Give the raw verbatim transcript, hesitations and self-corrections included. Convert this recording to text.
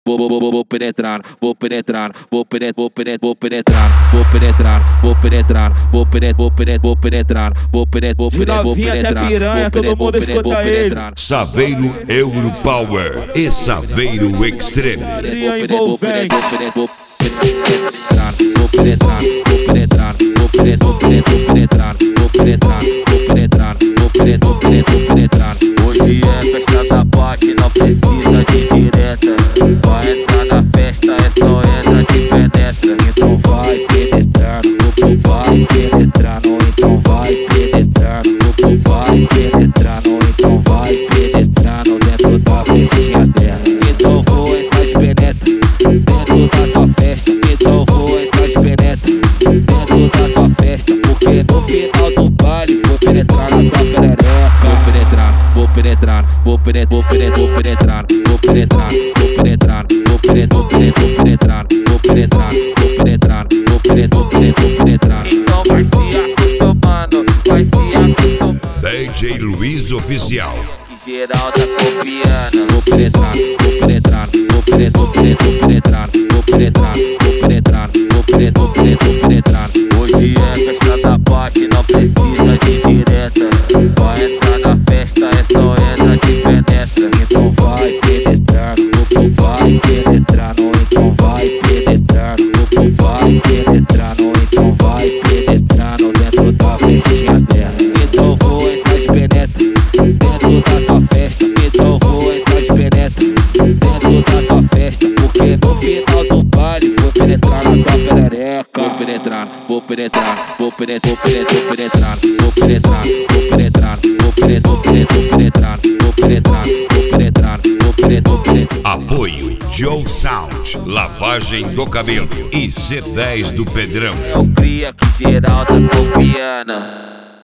Vou, vou, vou, vou penetrar, vou penetrar, vou penetrar, vou penetrar, vou penetrar, vou penetrar, vou penetrar, vou penetrar, vou penetrar, vou penetrar, vou penetrar, vou penetrar, vou penetrar, piranha, todo mundo escuta ele. Saveiro Europower e Saveiro Extreme. Vou penetrar, vou penetrar, vou penetrar, vou penetrar, vou penetrar, vou penetrar, vou penetrar, vou penetrar, vou penetrar, vou penetrar. Hoje é festa da boate, não precisa de direta. Vai entrar na festa, é só entra de penetra. Então vai penetrar, o vai penetrar, não então vai penetrar, o vai penetrar, não então vai penetrar, não dentro da festinha dela. Então vou entrar de penetra dentro da tua festa. Então vou entrar de penetra dentro da tua festa, porque no final do baile vou penetrar na tua perereca. Vou penetrar, vou penetrar, vou penetrar, vou penetrar, vou penetrar, vou penetrar, vou penetrar, vou penetrar, vou penetrar, vou penetrar, vou penetrar, vou penetrar, vou penetrar. Então vai se acostumando, vai se acostumando. D J Luiz Oficial. Que geral tá copiando. Vou penetrar, vou penetrar, vou penetrar, vou penetrar, vou penetrar, vou penetrar, vou penetrar, vou penetrar, vou penetrar. Hoje é festa da boate, não precisa de direta. Vai entrar na festa, é só entra de penetra. Então vai penetrar, o vai penetrar, não então vai penetrar, o vai penetrar, não então vai penetrar, não dentro da festinha dela. Então vou entrar de penetra dentro da tua festa. Então vou entrar de penetra dentro da tua festa, porque no final do baile vou penetrar na tua perereca. Vou penetrar, vou penetrar, vou penetrar, vou penetrar, vou penetrar, vou penetrar, vou penetrar, vou penetrar, vou penetrar, vou penetrar, vou penetrar, vou penetrar. Apoio Joe Sound, lavagem do cabelo e C dez do Pedrão. Eu cria que geral tá copiando.